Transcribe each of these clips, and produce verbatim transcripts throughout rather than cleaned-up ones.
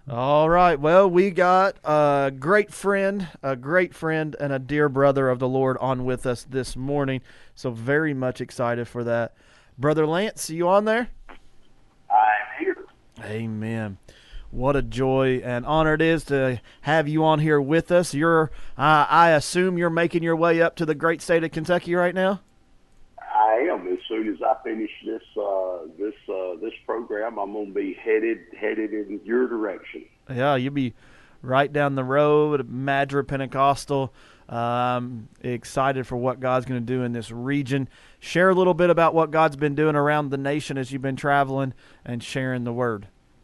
All right. Well, we got a great friend, a great friend, and a dear brother of the Lord on with us this morning. So, very much excited for that. Brother Lance, you on there? I'm here. Amen. What a joy and honor it is to have you on here with us. You're, uh, I assume, you're making your way up to the great state of Kentucky right now. I am. As soon as I finish this uh, this uh, this program, I'm going to be headed headed in your direction. Yeah, you'll be right down the road, Madra Pentecostal. Um, excited for what God's going to do in this region. Share a little bit about what God's been doing around the nation as you've been traveling and sharing the word.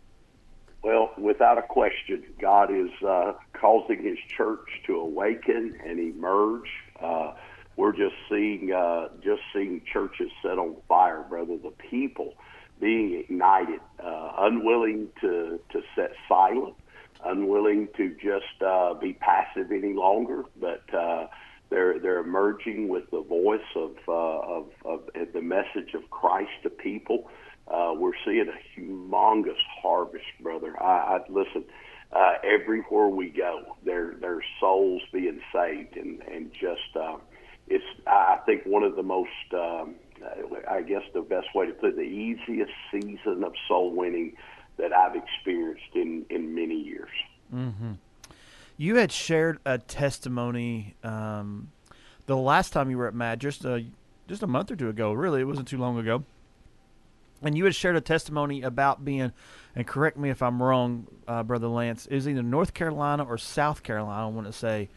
Well, without a question, God is uh, causing His church to awaken and emerge. Uh, we're just seeing uh, just seeing churches set on fire, brother. The people being ignited, uh, unwilling to to set silent, unwilling to just uh, be passive any longer, but uh, they're they're emerging with the voice of, uh, of of the message of Christ to people. Uh, we're seeing a humongous harvest, brother. I, I listen. Uh, everywhere we go, there there's souls being saved, and and just uh, it's. I think one of the most. Um, I guess the best way to put it, the easiest season of soul winning that I've experienced in in many years. Mm-hmm. You had shared a testimony um, the last time you were at Mad, just a, just a month or two ago. Really, it wasn't too long ago. And you had shared a testimony about being, and correct me if I'm wrong, uh, Brother Lance, is either North Carolina or South Carolina, I want to say.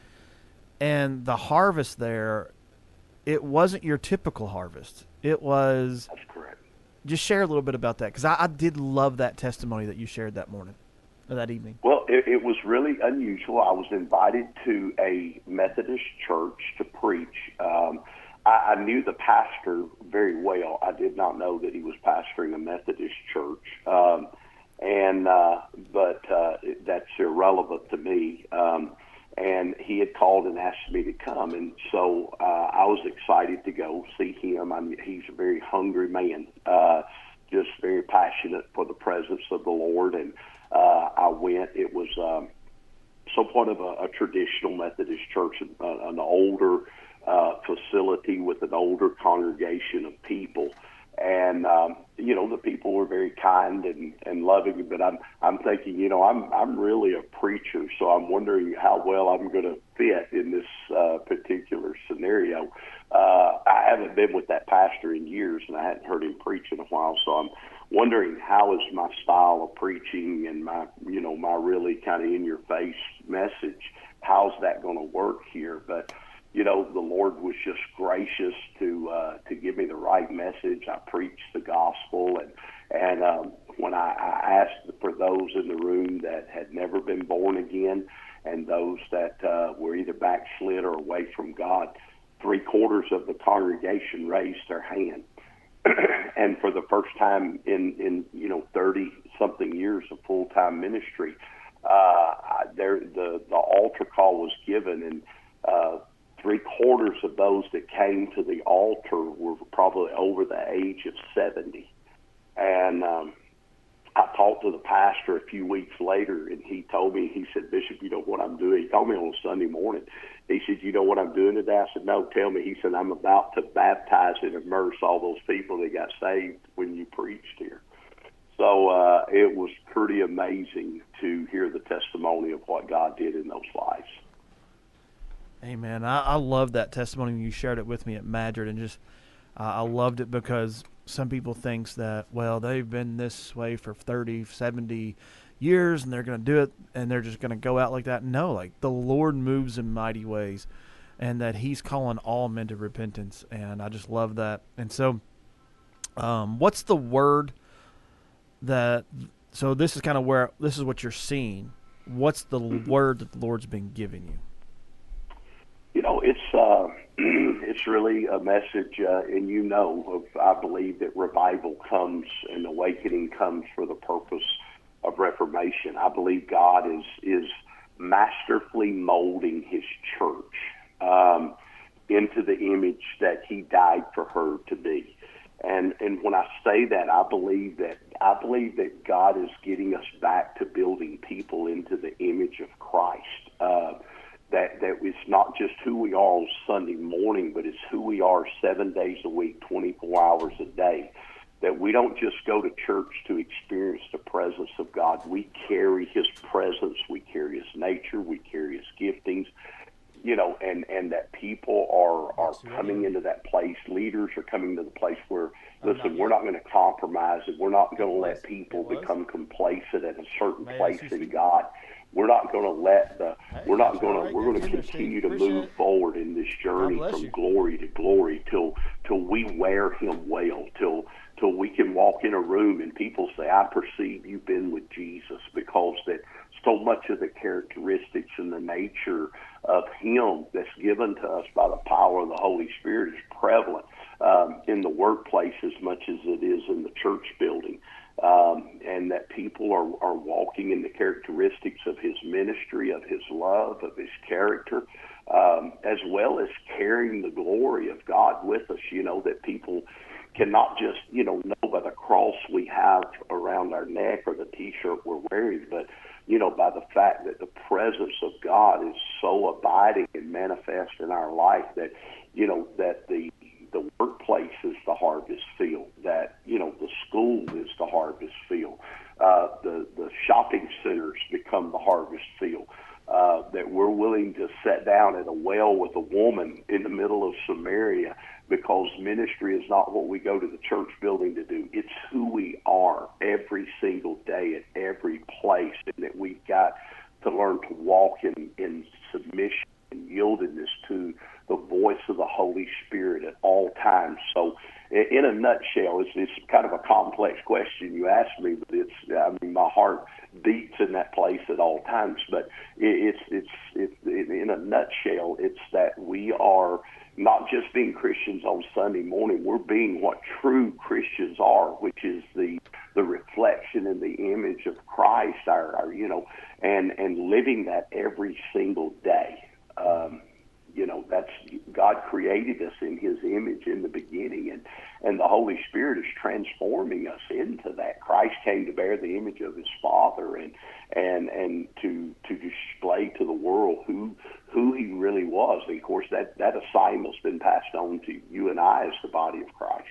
And the harvest there, it wasn't your typical harvest. It was, That's correct. just share a little bit about that, because I, I did love that testimony that you shared that morning, or that evening. Well, it, it was really unusual. I was invited to a Methodist church to preach. Um, I, I knew the pastor very well. I did not know that he was pastoring a Methodist church. Um, and uh, but uh, that's irrelevant to me. Um, and he had called and asked me to come, and so uh, I was excited to go see him. I mean, he's a very hungry man, uh, just very passionate for the presence of the Lord, and uh, I went. It was um, somewhat of a, a traditional Methodist church, uh, an older uh, facility with an older congregation of people. And um, you know, the people were very kind and, and loving. But I'm I'm thinking, you know, I'm I'm really a preacher, so I'm wondering how well I'm going to fit in this uh, particular scenario. Uh, I haven't been with that pastor in years, and I hadn't heard him preach in a while. So I'm wondering how is my style of preaching and my you know my really kind of in your face message. How's that going to work here? But you know, the Lord was just gracious to uh, to give me the right message. I preached the gospel, and and um, when I, I asked for those in the room that had never been born again, and those that uh, were either backslid or away from God, three quarters of the congregation raised their hand. And for the first time in in you know thirty something years of full time ministry, uh, there the the altar call was given, and uh, three quarters of those that came to the altar were probably over the age of seventy. And um, I talked to the pastor a few weeks later, and he told me, he said, "Bishop, you know what I'm doing?" He told me on a Sunday morning. He said, "You know what I'm doing today?" I said, "No, tell me." He said, "I'm about to baptize and immerse all those people that got saved when you preached here." So uh, it was pretty amazing to hear the testimony of what God did in those lives. Amen. I, I love that testimony when you shared it with me at Madrid, and just uh, I loved it because some people thinks that, well, they've been this way for thirty, seventy years, and they're going to do it, and they're just going to go out like that. No, like the Lord moves in mighty ways, and that He's calling all men to repentance, and I just love that. And so, um, what's the word that? So this is kind of where this is what you're seeing. What's the word that the Lord's been giving you? You know, it's uh, it's really a message, uh, and you know, of, I believe that revival comes and awakening comes for the purpose of reformation. I believe God is is masterfully molding His church um, into the image that He died for her to be. And and when I say that, I believe that I believe that God is getting us back to building people we are on Sunday morning, but it's who we are seven days a week, twenty-four hours a day. That we don't just go to church to experience the presence of God. We carry his presence. We carry his nature. We carry his giftings. You know, and, and that people are, are coming into that place. Leaders are coming to the place where, listen, we're not going to compromise it. We're not going to let people become complacent at a certain place in God. We're not going to let the, we're not going to, we're going to continue to move forward in this journey from glory to glory till, till we wear him well, till, till we can walk in a room and people say, I perceive you've been with Jesus, because that so much of the characteristics and the nature of him that's given to us by the power of the Holy Spirit is prevalent um, in the workplace as much as it is in the church building. Um, and that people are, are walking in the characteristics of his ministry, of his love, of his character, um, as well as carrying the glory of God with us. You know, that people cannot just, you know, know by the cross we have around our neck or the T-shirt we're wearing, but, you know, by the fact that the presence of God is so abiding and manifest in our life that, you know, that the the workplace is the harvest field, that, you know, the school is the harvest field, uh, the, the shopping centers become the harvest field, uh, that we're willing to sit down at a well with a woman in the middle of Samaria, because ministry is not what we go to the church building to do. It's who we are every single day at every place, and that we've got to learn to walk in, in submission and yieldedness to the voice of the Holy Spirit at all times. So in a nutshell, it's, it's kind of a complex question you asked me, but it's, I mean, my heart beats in that place at all times. But it, it's, it's, it's, in a nutshell, it's that we are not just being Christians on Sunday morning, we're being what true Christians are, which is the the reflection and the image of Christ, our, our you know, and, and living that every single day. Um, you know, that's, God created us in his image in the beginning, and, and the Holy Spirit is transforming us into that. Christ came to bear the image of his Father and and and to to display to the world who who he really was. And of course, that, that assignment's been passed on to you and I as the body of Christ.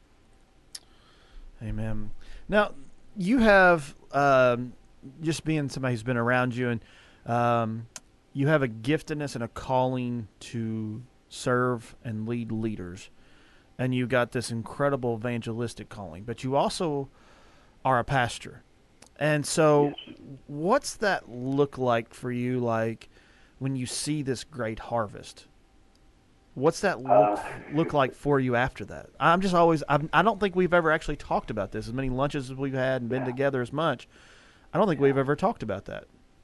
Amen. Now, you have, um, just being somebody who's been around you, and um, you have a giftedness and a calling to serve and lead leaders. And you got this incredible evangelistic calling, but you also are a pastor. And so Yes. What's that look like for you, like when you see this great harvest? What's that look, Uh, look like for you after that? I'm just always, I'm, I don't think we've ever actually talked about this. As many lunches as we've had and been Yeah. together as much, I don't think Yeah. we've ever talked about that.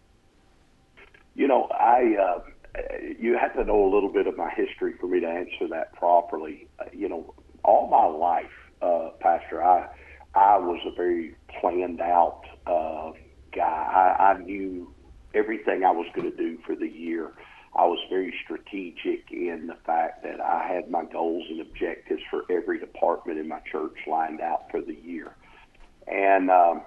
You know, I uh, you have to know a little bit of my history for me to answer that properly. Uh, you know, all my life, uh, Pastor, I I was a very planned out uh, guy. I, I knew everything I was going to do for the year. I was very strategic in the fact that I had my goals and objectives for every department in my church lined out for the year. And um,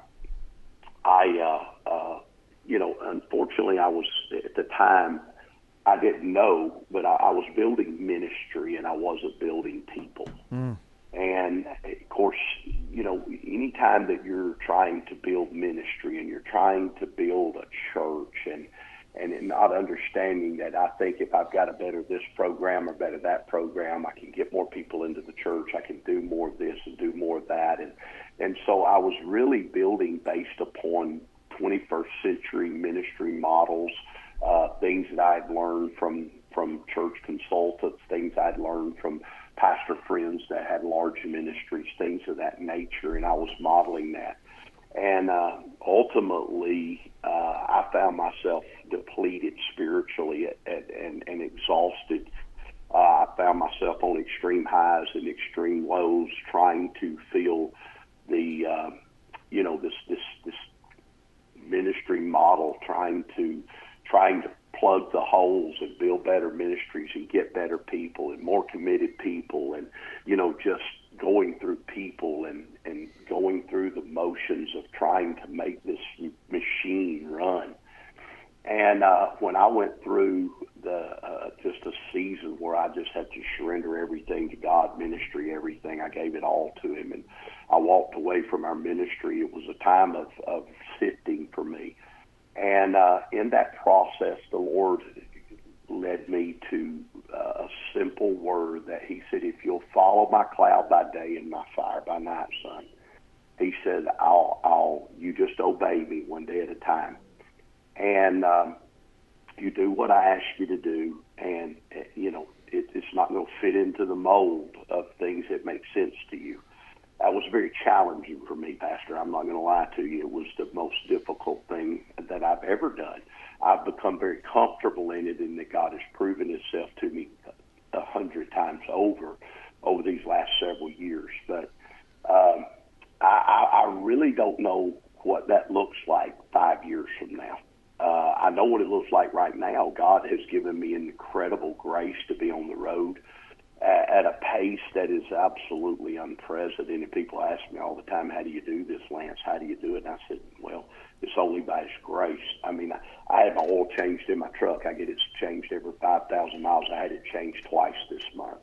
I, uh, uh, you know, unfortunately, I was, at the time, I didn't know, but I, I was building ministry and I wasn't building people. Mm. And, of course, you know, anytime that you're trying to build ministry and you're trying to build a church and and not understanding that, I think if I've got to better this program or better that program, I can get more people into the church, I can do more of this and do more of that. And, and so I was really building based upon twenty-first century ministry models, uh, things that I'd learned from, from church consultants, things I'd learned from pastor friends that had large ministries, things of that nature, and I was modeling that. And uh, ultimately, uh, I found myself depleted spiritually at, at, and, and exhausted. Uh, I found myself on extreme highs and extreme lows, trying to feel the, uh, you know, this this this ministry model, trying to trying to plug the holes and build better ministries and get better people and more committed people, and you know, just going through people and, and going through the motions of trying to make this machine run. And uh, when I went through the uh, just just a season where I just had to surrender everything to God, ministry, everything. I gave it all to him, and I walked away from our ministry. It was a time of, of sifting for me. And uh, in that process, the Lord led me to uh, a simple word that he said, if you'll follow my cloud by day and my fire by night, son, he said, I'll, I'll, you just obey me one day at a time. And um, you do what I ask you to do, and, uh, you know, it, it's not going to fit into the mold of things that make sense to you. That was very challenging for me, Pastor. I'm not going to lie to you. It was the most difficult thing that I've ever done. I've become very comfortable in it, and that God has proven himself to me a hundred times over over these last several years. But um, I, I really don't know what that looks like five years from now. Uh, I know what it looks like right now. God has given me an incredible grace to be on the road at a pace that is absolutely unprecedented. People ask me all the time, how do you do this, Lance? How do you do it? And I said, well, it's only by his grace. I mean, I, I had my oil changed in my truck. I get it changed every five thousand miles. I had it changed twice this month.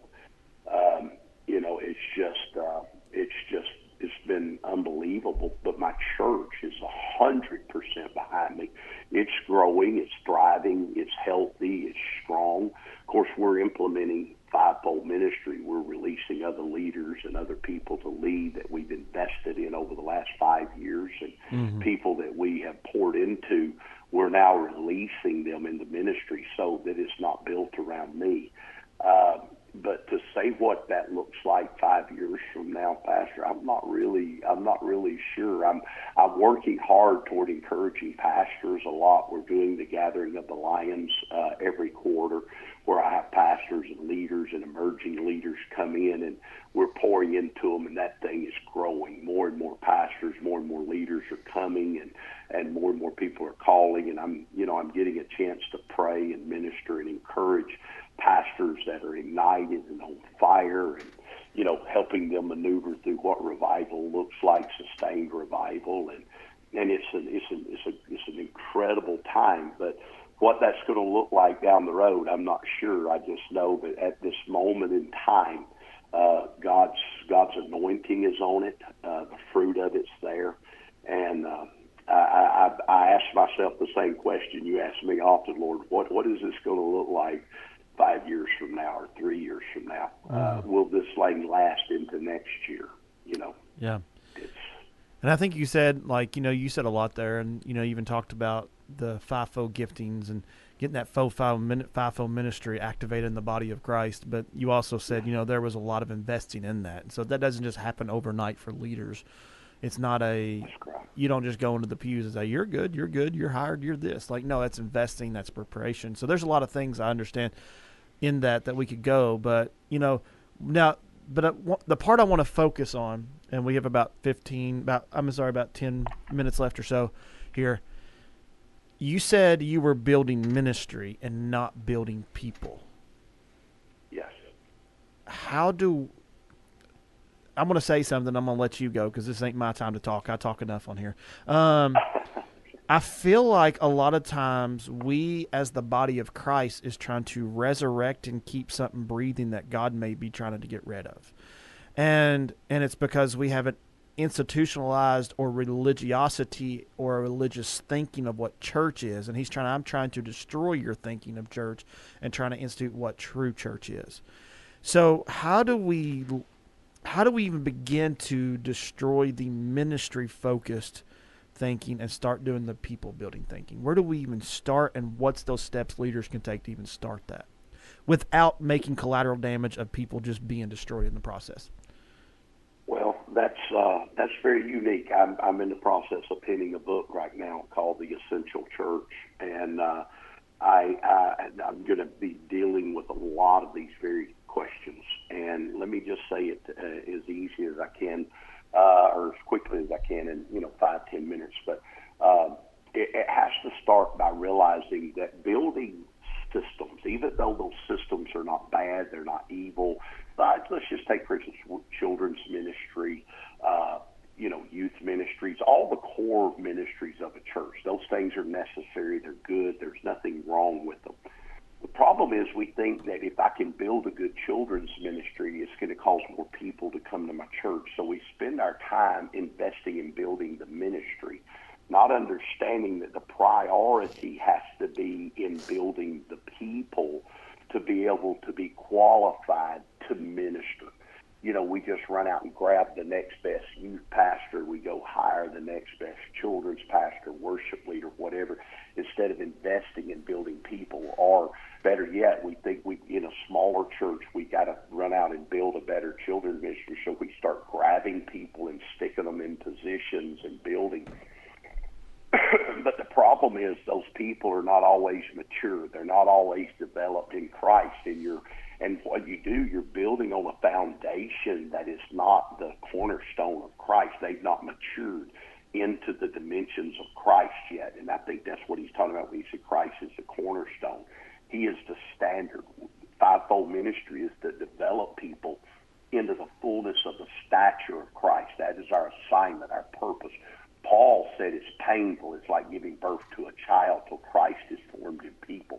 Um, you know, it's just, uh, it's just, it's been unbelievable. But my church is one hundred percent behind me. It's growing, it's thriving, it's healthy, it's strong. Of course, we're implementing fivefold ministry. We're releasing other leaders and other people to lead that we've invested in over the last five years, and mm-hmm. people that we have poured into, we're now releasing them in the ministry so that it's not built around me. Uh, but to say what that looks like five years from now, Pastor, I'm not really, I'm not really sure. I'm, I'm working hard toward encouraging pastors a lot. We're doing the Gathering of the Lions uh, every quarter, where I have pastors and leaders and emerging leaders come in, and we're pouring into them, and that thing is growing. More and more pastors, more and more leaders are coming, and, and more and more people are calling, and I'm, you know, I'm getting a chance to pray and minister and encourage pastors that are ignited and on fire, and, you know, helping them maneuver through what revival looks like, sustained revival, and and it's an it's an it's a it's an incredible time. But what that's going to look like down the road, I'm not sure. I just know that at this moment in time, uh, God's God's anointing is on it. Uh, the fruit of it's there, and uh, I, I I ask myself the same question you ask me often, Lord. What what is this going to look like five years from now or three years from now? Uh, will this thing last into next year? You know. Yeah. It's, and I think you said, like, you know, you said a lot there, and, you know, you even talked about the fivefold giftings and getting that fivefold fivefold ministry activated in the body of Christ. But you also said, you know, there was a lot of investing in that. So that doesn't just happen overnight for leaders. It's not a, you don't just go into the pews and say, you're good, you're good, you're hired, you're this. Like, no, that's investing, that's preparation. So there's a lot of things I understand in that that we could go. But, you know, now, but uh, the part I want to focus on, and we have about fifteen, about, I'm sorry, about ten minutes left or so here. You said you were building ministry and not building people. Yes. How do, I'm going to say something, I'm going to let you go because this ain't my time to talk. I talk enough on here. Um, I feel like a lot of times we, as the body of Christ, is trying to resurrect and keep something breathing that God may be trying to get rid of. And and it's because we haven't institutionalized or religiosity or religious thinking of what church is. And he's trying, I'm trying to destroy your thinking of church and trying to institute what true church is. So how do we, how do we even begin to destroy the ministry focused thinking and start doing the people building thinking? Where do we even start, and what's those steps leaders can take to even start that without making collateral damage of people just being destroyed in the process? Well, that's uh, that's very unique. I'm I'm in the process of penning a book right now called The Essential Church, and uh, I, I I'm going to be dealing with a lot of these very questions. And let me just say it uh, as easy as I can, uh, or as quickly as I can, in you know five ten minutes. But uh, it, it has to start by realizing that building systems, even though those systems are not bad, they're not evil. But let's just take, for instance, children's ministry, uh, you know, youth ministries, all the core ministries of a church. Those things are necessary. They're good. There's nothing wrong with them. The problem is we think that if I can build a good children's ministry, it's going to cause more people to come to my church. So we spend our time investing in building the ministry, not understanding that the priority has to be in building the people to be able to be qualified to minister. You know, we just run out and grab the next best youth pastor. We go hire the next best children's pastor, worship leader, whatever, instead of investing in building people. Or better yet, we think we, in a smaller church, we got to run out and build a better children's ministry. So we start grabbing people and sticking them in positions and building. But the problem is those people are not always mature. They're not always developed in Christ. And you're, and what you do, you're building on a foundation that is not the cornerstone of Christ. They've not matured into the dimensions of Christ yet. And I think that's what he's talking about when he said Christ is the cornerstone. He is the standard. Fivefold ministry is to develop people into the fullness of the stature of Christ. That is our assignment, our purpose. Paul said it's painful. It's like giving birth to a child till Christ is formed in people.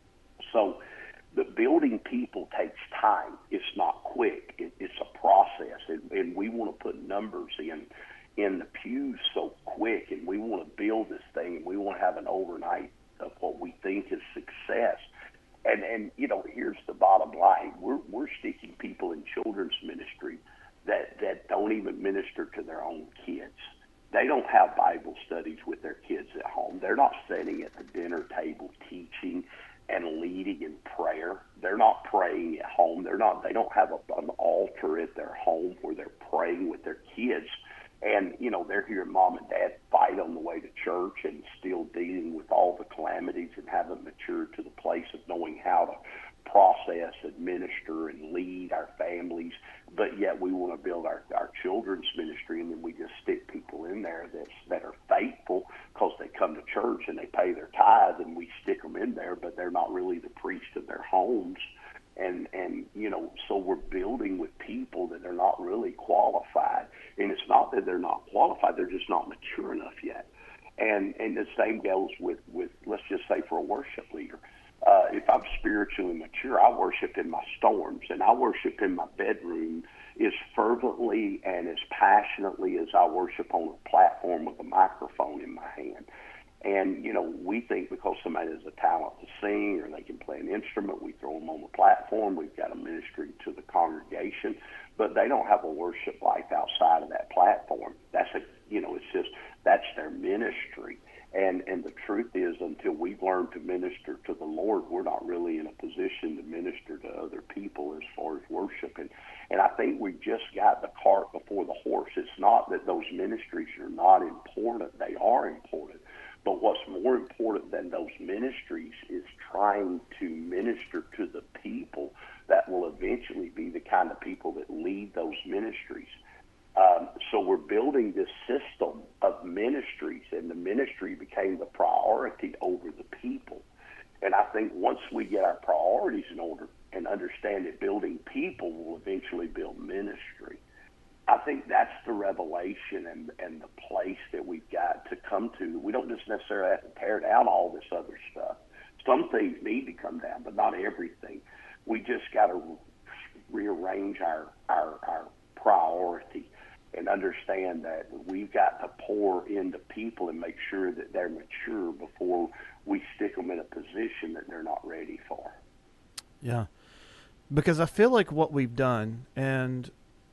So the building people takes time. It's not quick. It, it's a process. And, and we want to put numbers in in the pews so quick, and we want to build this thing, and we want to have an overnight of what we think is success. And, and you know, here's the bottom line. We're, we're sticking people in children's ministry that, that don't even minister to their own kids. They don't have Bible studies with their kids at home. They're not sitting at the dinner table teaching and leading in prayer. They're not praying at home. They're not. They don't have a, an altar at their home where they're praying with their kids. And, you know, they're hearing mom and dad fight on the way to church and still dealing with all the calamities and haven't matured to the place of knowing how to process, administer, and lead our families. But yet we want to build our, our children's ministry, and then we just stick people in there that's, that are faithful because they come to church and they pay their tithe, and we stick them in there, but they're not really the priest of their homes. And, and you know, so we're building with people that are not really qualified. And it's not that they're not qualified, they're just not mature enough yet. And and the same goes with, with let's just say, for a worship leader. Uh, if I'm spiritually mature, I worship in my storms, and I worship in my bedroom as fervently and as passionately as I worship on a platform with a microphone in my hand. And, you know, we think because somebody has a talent to sing or they can play an instrument, we throw them on the platform. We've got a ministry to the congregation, but they don't have a worship life outside of that platform. That's a, you know, it's just, that's their ministry. And and the truth is, until we've learned to minister to the Lord, we're not really in a position to minister to other people as far as worship. And, and I think we just got the cart before the horse. It's not that those ministries are not important. They are important. But what's more important than those ministries is trying to minister to the people that will eventually be the kind of people that lead those ministries. Um, so we're building this system of ministries, and the ministry became the priority over the people. And I think once we get our priorities in order and understand that building people will eventually build ministry, I think that's the revelation and, and the place that we've got to come to. We don't just necessarily have to tear down all this other stuff. Some things need to come down, but not everything. We just got to rearrange our, our, our priority and understand that we've got to pour into people and make sure that they're mature before we stick them in a position that they're not ready for. Yeah, because I feel like what we've done, and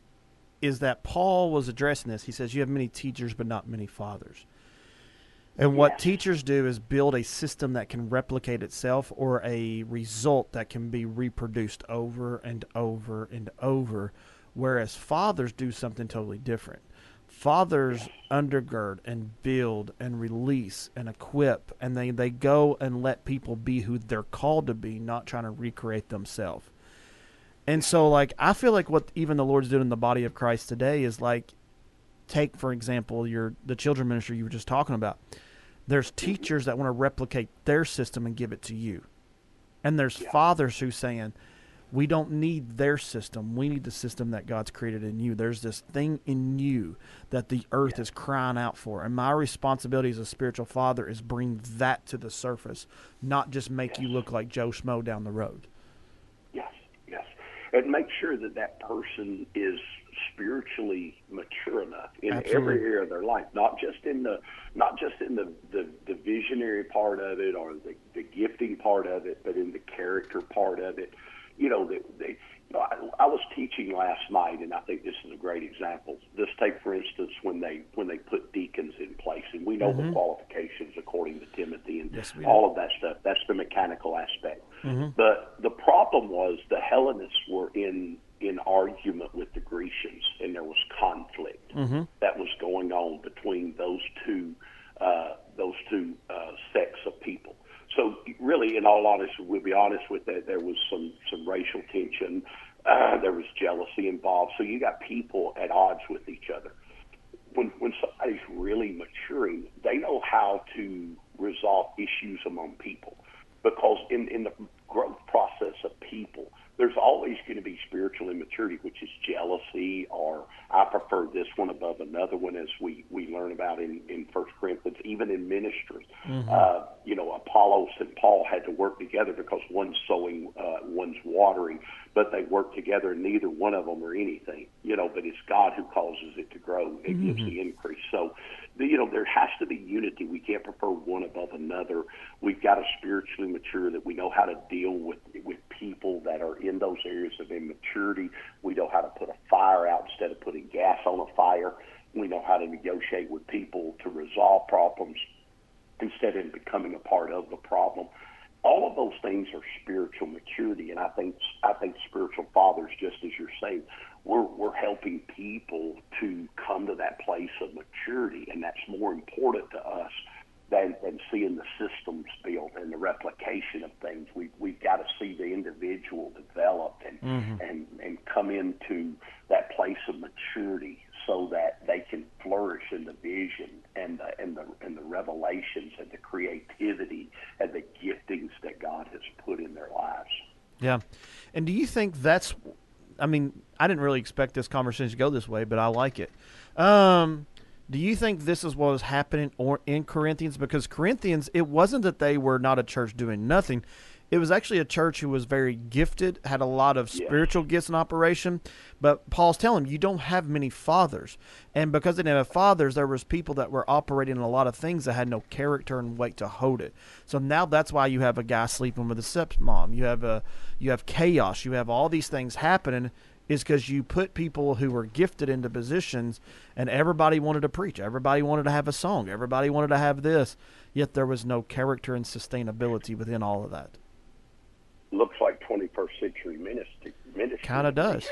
is that Paul was addressing this. He says, you have many teachers, but not many fathers. And what Yes. teachers do is build a system that can replicate itself, or a result that can be reproduced over and over and over, whereas fathers do something totally different. Fathers undergird and build and release and equip, and they, they go and let people be who they're called to be, not trying to recreate themselves. And so, like, I feel like what even the Lord's doing in the body of Christ today is, like, take, for example, your the children ministry you were just talking about. There's teachers that want to replicate their system and give it to you. And there's Yeah. fathers who saying, We don't need their system. We need the system that God's created in you. There's this thing in you that the earth Yes. is crying out for. And my responsibility as a spiritual father is bring that to the surface, not just make Yes. you look like Joe Schmo down the road. Yes, yes. And make sure that that person is spiritually mature enough in Absolutely. every area of their life, not just in the not just in the, the, the visionary part of it or the, the gifting part of it, but in the character part of it. You know, they, they, you know I, I was teaching last night, and I think this is a great example. Just take, for instance, when they when they put deacons in place, and we know Mm-hmm. the qualifications according to Timothy and Yes, we all do. of that stuff. That's the mechanical aspect. Mm-hmm. But the problem was the Hellenists were in in argument with the Grecians, and there was conflict Mm-hmm. that was going on between those two uh, those two uh, sects of people. So really, in all honesty, we'll be honest with that, there was some, some racial tension. Uh, there was jealousy involved. So you got people at odds with each other. When, when somebody's really maturing, they know how to resolve issues among people. Because in, in the growth process of people, there's always going to be spiritual immaturity, which is jealousy, or I prefer this one above another one, as we, we learn about in, in First Corinthians, even in ministry. Mm-hmm. Uh, you know, Apollos and Paul had to work together because one's sowing, uh, one's watering, but they work together, and neither one of them are anything, you know, but it's God who causes it to grow and Mm-hmm. gives the increase. So, the, you know, there has to be unity. We can't prefer one above another. We've got to spiritually mature, that we know how to deal with with people that are in those areas of immaturity. We know how to put a fire out instead of putting gas on a fire. We know how to negotiate with people to resolve problems instead of becoming a part of the problem. All of those things are spiritual maturity, and I think I think spiritual fathers, just as you're saying, we're we're helping people to come to that place of maturity, and that's more important to us than, than seeing the systems built and the replication of things. We we've got to see the individual develop and Mm-hmm. and and come into that place of maturity, so that they can flourish in the vision and the and the and the revelations and the creativity and the giftings that God has put in their lives. Yeah. And do you think that's, I mean, I didn't really expect this conversation to go this way, but I like it. Um, do you think this is what was happening or in Corinthians? Because Corinthians, it wasn't that they were not a church doing nothing. It was actually a church who was very gifted, had a lot of Yes. spiritual gifts in operation. But Paul's telling them, you don't have many fathers. And because they didn't have fathers, there was people that were operating in a lot of things that had no character and weight to hold it. So now that's why you have a guy sleeping with a stepmom. You have a, you have chaos. You have all these things happening, is because you put people who were gifted into positions, and everybody wanted to preach. Everybody wanted to have a song. Everybody wanted to have this. Yet there was no character and sustainability within all of that. Looks like twenty-first century ministry. ministry Kind of does.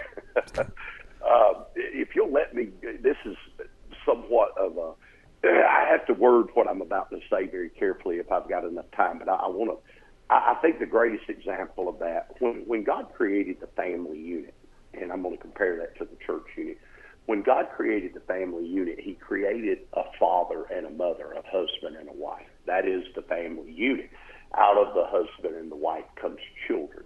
uh, if you'll let me, this is somewhat of a, I have to word what I'm about to say very carefully if I've got enough time, but I, I want to, I, I think the greatest example of that, when, when God created the family unit, and I'm going to compare that to the church unit, when God created the family unit, he created a father and a mother, a husband and a wife. That is the family unit. Out of the husband and the wife comes children.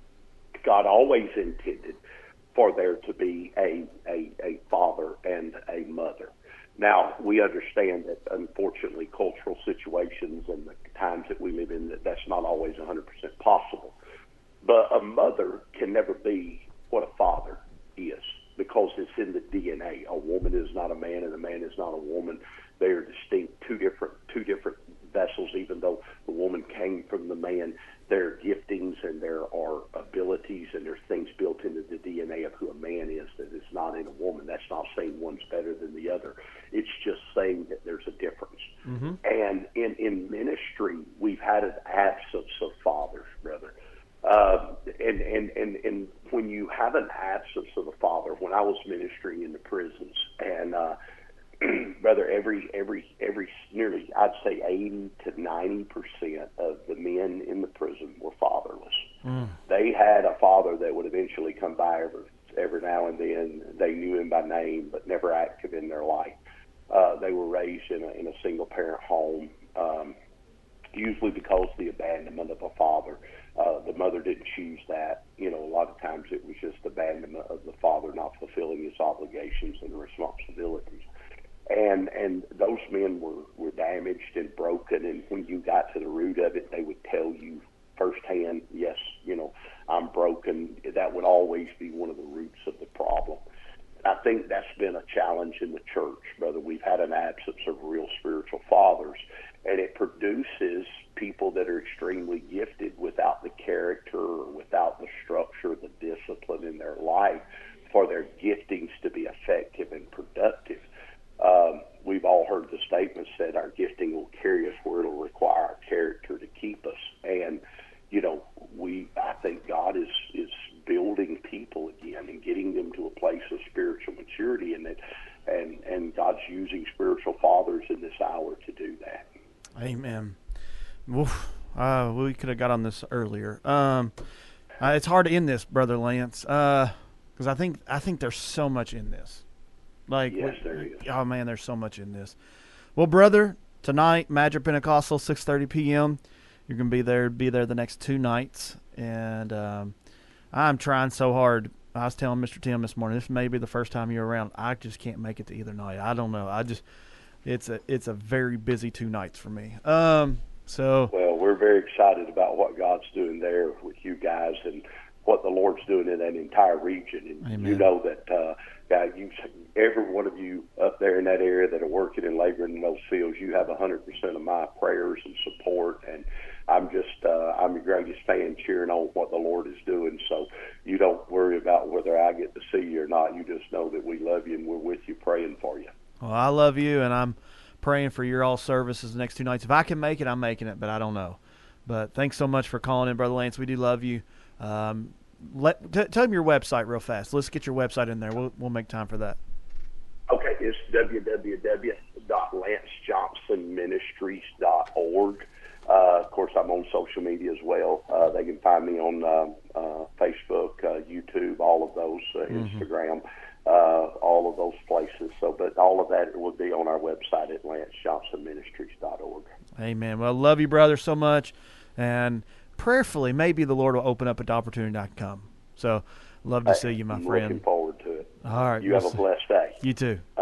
God always intended for there to be a, a, a father and a mother. Now, we understand that, unfortunately, cultural situations and the times that we live in, that that's not always one hundred percent possible. But a mother can never be what a father is, because it's in the D N A. A woman is not a man, and a man is not a woman. They are distinct, two different, two different vessels, even though the woman came from the man. There are giftings and there are abilities and there's things built into the D N A of who a man is that is not in a woman. That's not saying one's better than the other. It's just saying that there's a difference. Mm-hmm. And in, in ministry, we've had an absence of fathers, brother. Uh, and, and, and, and when you have an absence of a father, when I was ministering in the prisons, and uh, brother, every every every nearly I'd say eighty to ninety percent of the men in the prison were fatherless. Mm. They had a father that would eventually come by every every now and then. They knew him by name, but never active in their life. Uh, they were raised in a, in a single parent home. Um, usually because of the abandonment of a father. Uh, the mother didn't choose that. You know, a lot of times it was just abandonment of the father not fulfilling his obligations and responsibilities. And and those men were, were damaged and broken, and when you got to the root of it, they would tell you firsthand, yes, you know, I'm broken. That would always be one of the roots of the problem. I think that's been a challenge in the church, brother. We've had an absence of real spiritual fathers, and it produces people that are extremely gifted without the character or without the structure, the discipline in their life for their giftings to be effective and productive. Um, we've all heard the statement said our gifting will carry us where it'll require our character to keep us. And, you know, we, I think God is, is building people again and getting them to a place of spiritual maturity, and that, and, and God's using spiritual fathers in this hour to do that. Amen. Oof. Uh, we could have got on this earlier. Um, uh, it's hard to end this, Brother Lance, because uh, I think I think there's so much in this. Like, yes, there is. Oh man, there's so much in this. Well, brother, tonight, Madrid Pentecostal, six thirty p.m. You're gonna be there. Be there the next two nights, and um, I'm trying so hard. I was telling Mister Tim this morning, this may be the first time you're around. I just can't make it to either night. I don't know. I just, it's a it's a very busy two nights for me. Um, so. Well, we're very excited about what God's doing there with you guys and what the Lord's doing in that entire region. And Amen. You know that, uh, God, you, every one of you up there in that area that are working and laboring in those fields, you have one hundred percent of my prayers and support. And I'm just, uh, I'm your greatest fan cheering on what the Lord is doing. So you don't worry about whether I get to see you or not. You just know that we love you and we're with you praying for you. Well, I love you, and I'm praying for your all services the next two nights. If I can make it, I'm making it, but I don't know. But thanks so much for calling in, Brother Lance. We do love you. Um, let t- tell them your website real fast. Let's get your website in there. We'll we'll make time for that. Okay, it's w w w dot lance johnson ministries dot org. Uh, of course, I'm on social media as well. Uh, they can find me on uh, uh, Facebook, uh, YouTube, all of those, uh, mm-hmm. Instagram, uh, all of those places. So, but all of that will be on our website at lance johnson ministries dot org. Amen. Well, I love you, brother, so much, and prayerfully, maybe the Lord will open up an opportunity I can come. So, love to hey, see you, my I'm friend. Looking forward to it. All right. You we'll have see. a blessed day. You too.